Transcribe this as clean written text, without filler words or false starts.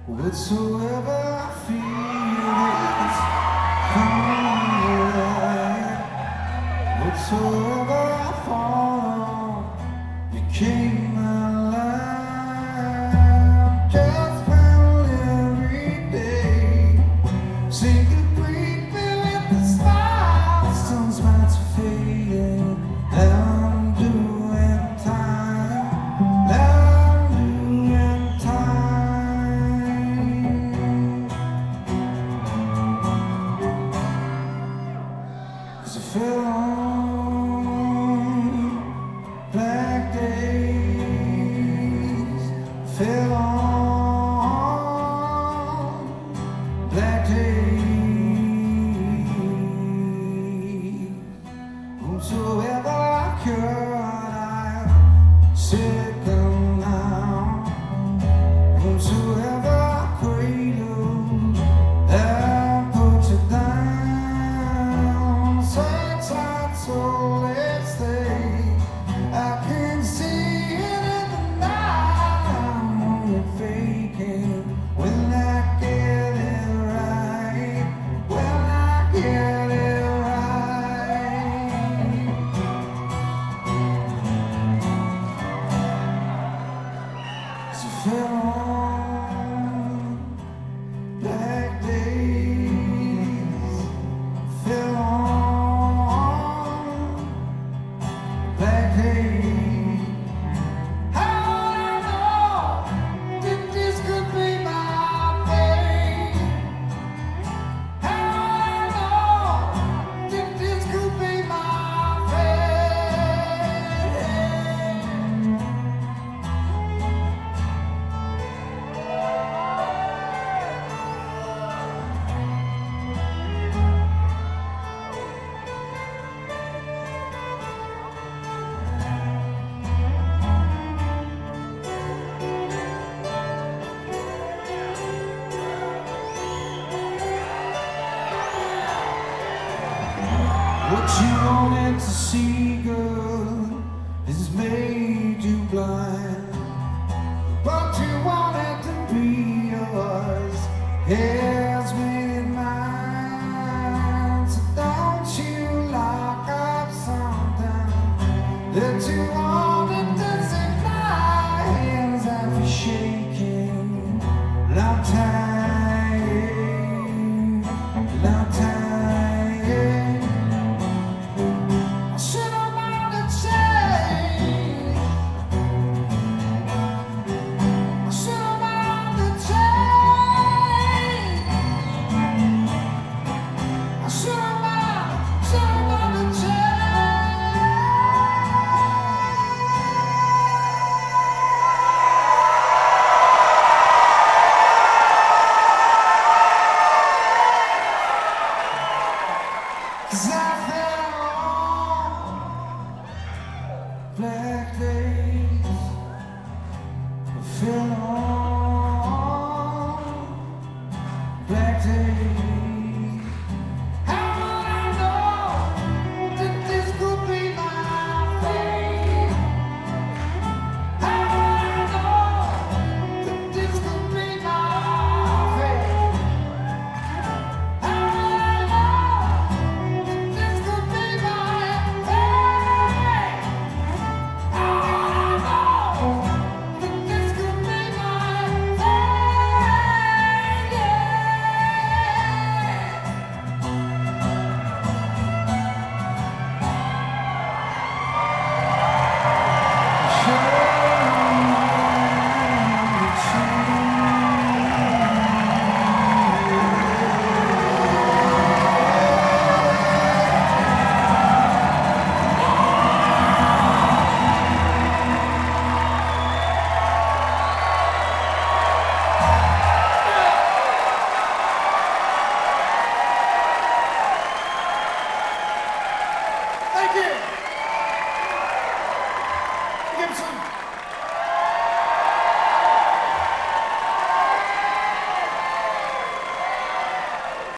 Whatsoever I feel is coming alive. Whatsoever I fall, you came my life. Just found every day. Sing the breed, with the stars. Sun's about to fade. Now I'm doing time. Now I'm doing time. 'Cause I fell on black days. Fell on black days. Whomsoever I could, I said come now. Whomsoever I cradled, I put you down. Search out, so let's stay. I can see it in the night. I'm only faking when I get it right. When I get it right. 'Cause you fell on black days. Fell on black days. How I know that this could be my fate. How I know that this could be my fate. What you wanted to see, girl,